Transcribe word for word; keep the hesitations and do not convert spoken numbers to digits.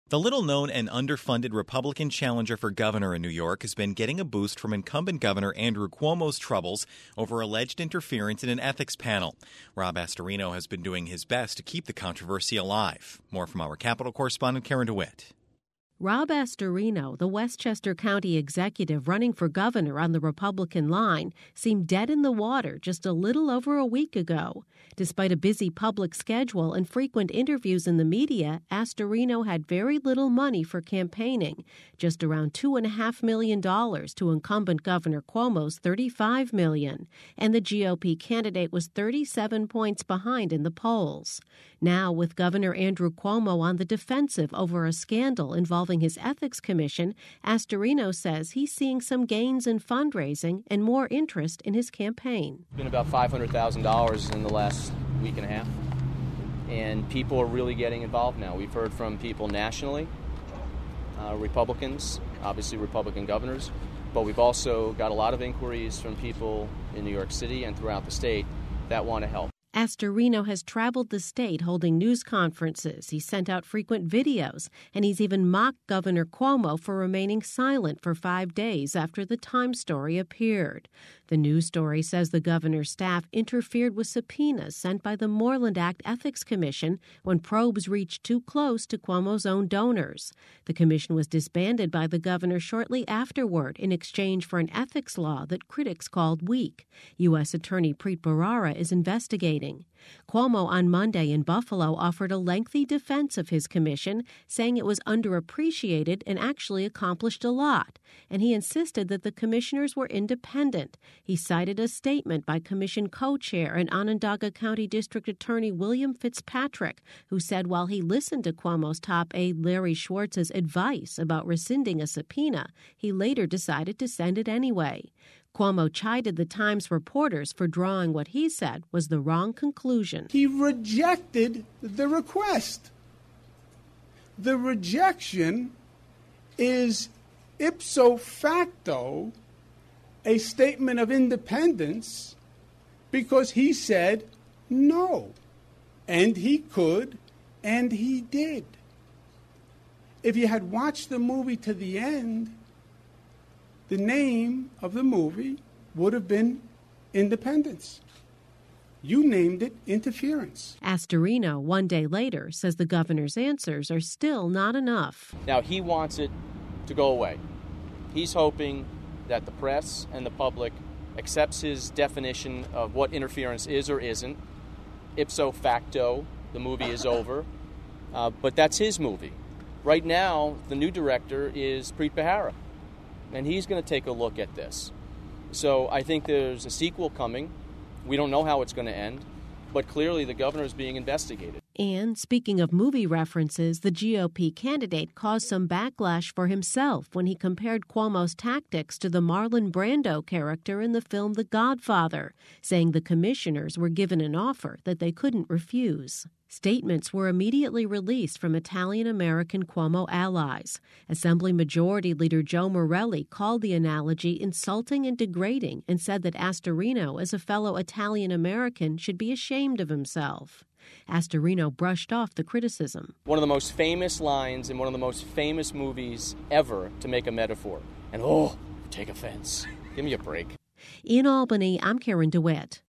The little-known and underfunded Republican challenger for governor in New York has been getting a boost from incumbent Governor Andrew Cuomo's troubles over alleged interference in an ethics panel. Rob Astorino has been doing his best to keep the controversy alive. More from our Capitol correspondent Karen DeWitt. Rob Astorino, the Westchester County executive running for governor on the Republican line, seemed dead in the water just a little over a week ago. Despite a busy public schedule and frequent interviews in the media, Astorino had very little money for campaigning, just around two point five million dollars to incumbent Governor Cuomo's thirty-five million dollars, and the G O P candidate was thirty-seven points behind in the polls. Now, with Governor Andrew Cuomo on the defensive over a scandal involving his ethics commission, Astorino says he's seeing some gains in fundraising and more interest in his campaign. It's been about five hundred thousand dollars in the last week and a half, and people are really getting involved now. We've heard from people nationally, uh, Republicans, obviously Republican governors, but we've also got a lot of inquiries from people in New York City and throughout the state that want to help. Astorino has traveled the state holding news conferences. He sent out frequent videos, and he's even mocked Governor Cuomo for remaining silent for five days after the Times story appeared. The news story says the governor's staff interfered with subpoenas sent by the Moreland Act Ethics Commission when probes reached too close to Cuomo's own donors. The commission was disbanded by the governor shortly afterward in exchange for an ethics law that critics called weak. U S Attorney Preet Bharara is investigating. Cuomo on Monday in Buffalo offered a lengthy defense of his commission, saying it was underappreciated and actually accomplished a lot. And he insisted that the commissioners were independent. He cited a statement by commission co-chair and Onondaga County District Attorney William Fitzpatrick, who said while he listened to Cuomo's top aide Larry Schwartz's advice about rescinding a subpoena, he later decided to send it anyway. Cuomo chided the Times reporters for drawing what he said was the wrong conclusion. He rejected the request. The rejection is ipso facto a statement of independence because he said no. And he could, and he did. If you had watched the movie to the end, the name of the movie would have been Independence. You named it Interference. Astorino, one day later, says the governor's answers are still not enough. Now, he wants it to go away. He's hoping that the press and the public accepts his definition of what interference is or isn't. Ipso facto, the movie is over. Uh, but that's his movie. Right now, the new director is Preet Bharara, and he's going to take a look at this. So I think there's a sequel coming. We don't know how it's going to end, but clearly the governor is being investigated. And speaking of movie references, the G O P candidate caused some backlash for himself when he compared Cuomo's tactics to the Marlon Brando character in the film The Godfather, saying the commissioners were given an offer that they couldn't refuse. Statements were immediately released from Italian-American Cuomo allies. Assembly Majority Leader Joe Morelli called the analogy insulting and degrading and said that Astorino, as a fellow Italian-American, should be ashamed of himself. Astorino brushed off the criticism. One of the most famous lines in one of the most famous movies ever to make a metaphor. And oh, take offense. Give me a break. In Albany, I'm Karen DeWitt.